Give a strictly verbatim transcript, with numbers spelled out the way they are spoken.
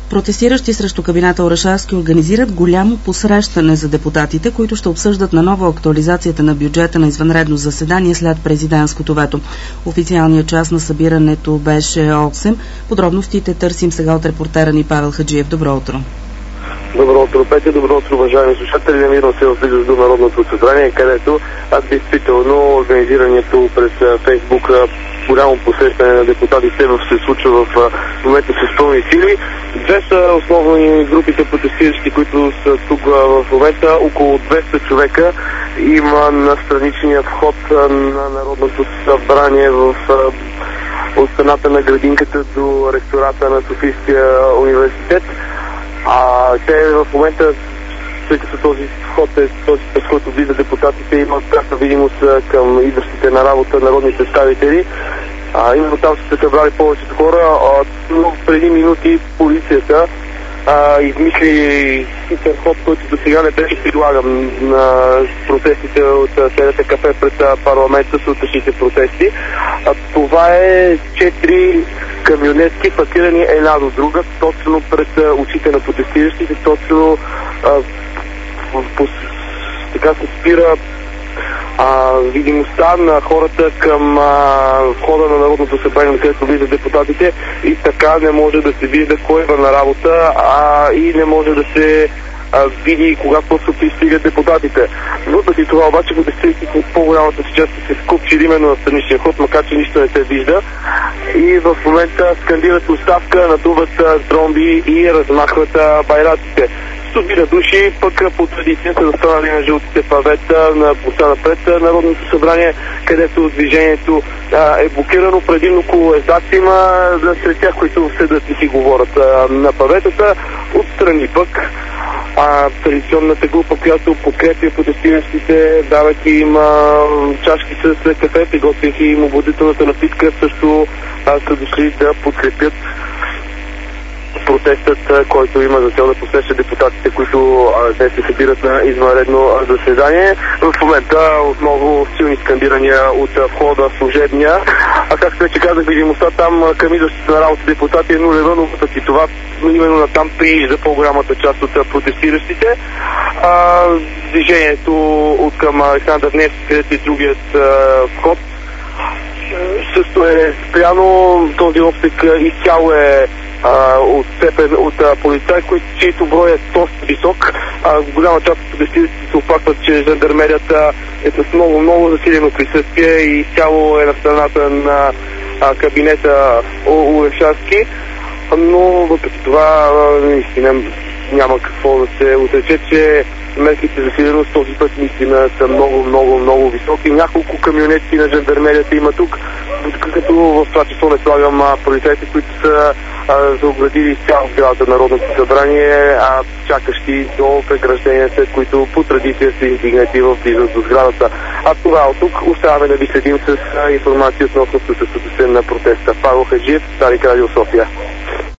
Протестиращи срещу кабинета Орешарски организират голямо посрещане за депутатите, които ще обсъждат наново актуализацията на бюджета на извънредно заседание след президентското вето. Официалният час на събирането беше осем. Подробностите търсим сега от репортера ни Павел Хаджиев. Добро утро. Добро утро, Петя. Добро утро, уважаеми слушатели. Намирам се в близост до Народното събрание, където аз действително организирането през Фейсбук голямо посрещане на депутатите се случва в момента с пълни сили. Две са основни групите протестиращи, които са тук в момента. Около двеста човека има на страничния вход на Народното събрание в от страната на градинката до ректората на Софийския университет. А те в момента, тъй като този вход е този, през който влизат депутатите, имат пряка видимост към идващите на работа народни представители. А, именно там са се събрали повечето хора, а, но преди минути полицията а, измисли хитър ход, който до сега не беше прилаган на протестите от СДТКП пред парламента, сутрешните протести. А, това е четири камионетки, паркирани една до друга, точно пред очите на протестиращите, точно а, по, така се спира а, видимостта на хората към а, входа на Народното събрание, където влизат депутатите, и така не може да се вижда кой е на работа, а и не може да се а, види кога просто пристигат депутатите. Въпреки това обаче протестиращите от по-голямата си част се скупчили именно на страничния ход, макар че нищо не се вижда, и в момента скандират оставка, надуват тромби и размахват байраците. Стотина души пък по традицията да станали на жълтите павета на пуста напред Народното събрание, където движението а, е блокирано. Предимно колоездаци има сред тях, които седат и си говорят а, на паветата. Отстрани пък а, традиционната група, която подкрепя протестиращите, давайки им а, чашки с кафе, приготвяйки им обладителната напитка, също а, са дошли да подкрепят протестът, който има за цел да посреща депутатите, които днес се събират на извънредно заседание. В момента отново силни скандирания от входа служебния. А както вече казах, видимостта там към идващите на работа депутати е нулева, но въпреки това именно на там приижда по-голямата част от протестиращите. А, движението от към Александър Невски, където е другият а, вход, също е спряно. Този обсек изцяло е от степен от полицаи, чието брой е доста висок. А, голяма част от протестиращите се оплакват, че жандармерията е с много, много засилено присъствие и цяло е на страната на а, кабинета Орешарски, но въпреки това наистина няма какво да се отрече, че мерките за сигурност този път наистина са много, много, много високи. Няколко камионетки на жандармерията има тук, като в това число не слагам полицайите, които са заоградили цяло сградата на Народното събрание, а чакащи до прегражденията, които по традиция са издигнати в близост до сградата. А това от тук оставаме да ви следим с информация относно присъствието на протеста. Павел Хаджиев, Старик Радио София.